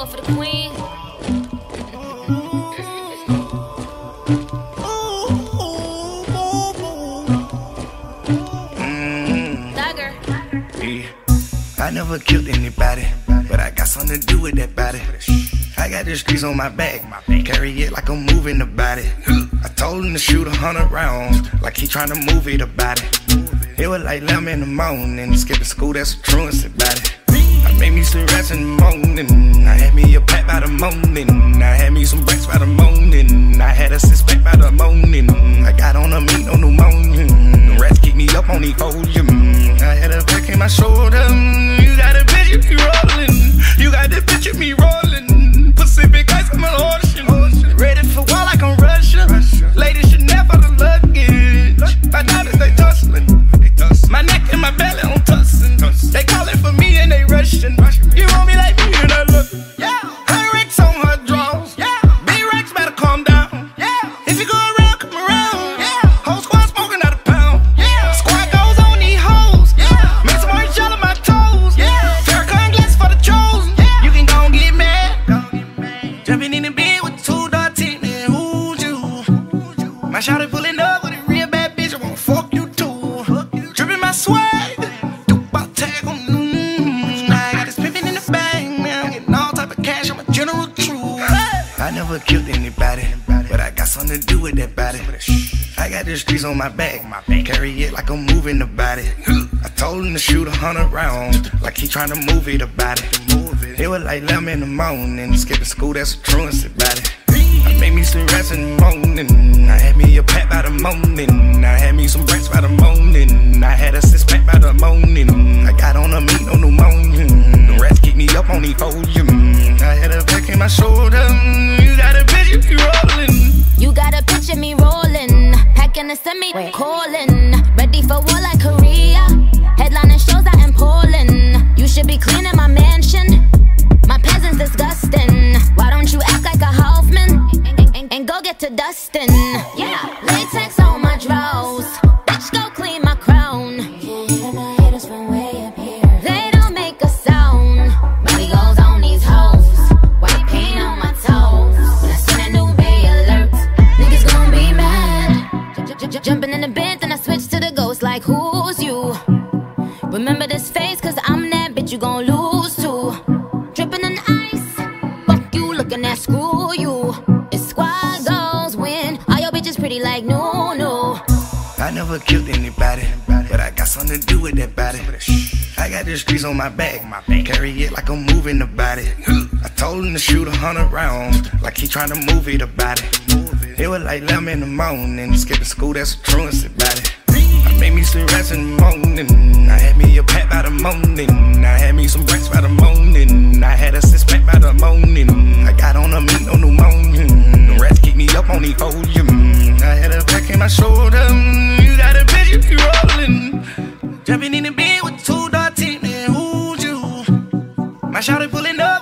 one for the queen. Dagger. Yeah. I never killed anybody, but I got something to do with that body. I got the streets on my back, carry it like I'm moving the body. I told him to shoot 100 rounds, like he tryna move it about it. It was like 11 in the morning, skipping school, that's a truancy about it. I made me some rats in the morning, I had me a pack by the morning. I had me some racks by the morning, I had a 6-pack by the morning. I got on a meat, no pneumonia, the rats keep me up on the podium. I had a back in my shoulder, you got a bitch if you rollin', you got the bitch of me rollin'. Pacific ice, I'm an ocean, ready for war like I'm Russia. Ladies should never the luggage, my diamonds they tussling. My neck and my belly on tussin'. They callin' for me and they rushin'. You want me like me and I look. Yeah. Her Rex on her drawers. Yeah. B-Rex better calm down. Yeah. If you go around, come around. Yeah. Whole squad smoking out a pound. Yeah. Squad goes on these hoes. Yeah. Make some orange gel on my toes. Yeah. Farrakhan glass for the chosen. Yeah. You can go and get mad. Jumping in the bed with 2 dark teeth. Man, who's you? My shawty pulling up with a real bad bitch. I wanna fuck you too. Dripping my swag, about tag on. I got this pimpin' in the bag, man. I'm getting all type of cash. I'm a general true. I never killed anybody, but I got something to do with that body. I got the streets on my back, carry it like I'm moving the body. I told him to shoot 100 rounds, like he tryna move it about it. It was like 11 in the morning, skipping school, that's a truancy about it. I made me some rats in the morning, I had me a pack by the morning. I had me some racks by the morning, I had a 6-pack by the morning. I got on a meat, no pneumonia, the rats keep me up on the podium. I had a back in my shoulder, you got a bitch if you rollin'. You got a picture me rolling, packing a semi, calling, ready for war like Korea. Headlining shows out in Poland. You should be cleaning my mansion. My peasants disgusting. Why don't you act like a Hoffman and go get to dustin'? Yeah, latex on my drawers. Bitch, go clean my crown. My haters from way up here. They don't make a sound. Money goes on these hoes. White paint on my toes. When I send a new Bay alert, niggas gon' be mad. Jumping in the bed, then I switch to the ghost like who's you? Remember this face, cause I'm that bitch you gon' lose to. Dripping in ice, fuck you looking at screw you. It's squad goals win, all your bitches pretty like no. I never killed anybody, but I got something to do with that body. I got the streets on my back, carry it like I'm moving the body. I told him to shoot 100 rounds, like he tryna move it about it. It was like 11 in the morning, skipping school, that's a truancy about it. I made me some rats in the morning, I had me a pack by the morning. I had me some racks by the morning, I had a 6-pack by the morning. I got on a meat, no pneumonia, the rats keep me up on the podium. I had a back in my shoulder, you got a bitch if you rollin'. Jumping in the bed with 2 dark teeth, man, who's you? My shawty pulling up